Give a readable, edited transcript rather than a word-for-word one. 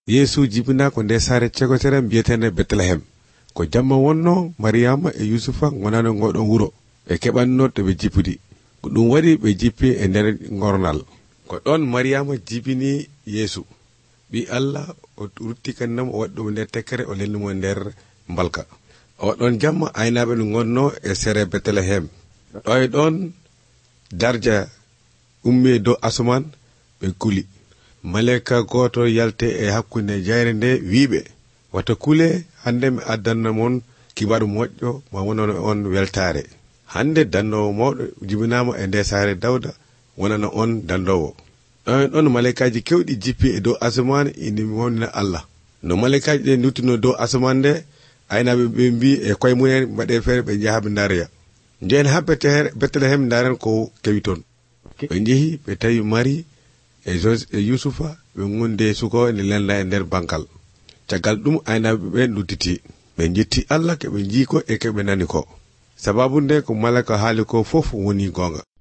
Yesu jibina ko nde sare cegotere mbiyetende Bethlehem ko jamma wonno Mariama e Yusufa gonano ngoɗon wuro ɓe keɓanno to ɓe jippudi ko ɗum waɗi ɓe jippi e nder gornal ko ɗon Mariama jibini Yesu ɓi Allah o ruttikannamo o waɗɗum nder tekkere o lelnimo nder mbalka o ɗon jamma aynaɓe no gonno e sere Bethlehem ɗo e ɗon darja ummi dow asaman ɓe kuli maleka goto yalte e hakkunde jayre nde wiiɓe wata kule hande mi addanna mon kibaru moƴƴo ma wonano on weltare hande dandowo mawɗo jibinama e nde sare Dawda wonano on dandowo ɗon ɗon malekaji kewɗi jippi e dow asaman indi mawnina Allah no malekaji ɗe duttino dow asaman nde aynaɓe ɓe mbi e koye mumen mbaɗe feere ɓe jahaɓe ndaroya nden ha Bethlehem ndaren ko kewi toon ɓe jeehi ɓe tawi Mari e Yusufa ɓe gunde suko ne lenda e nder bankal caggal ɗum aynaɓe ɓe duttiti ɓe jetti Allah keɓe jiiko e keɓe nani ko sababu nde ko malaka haali ko fof woni gonga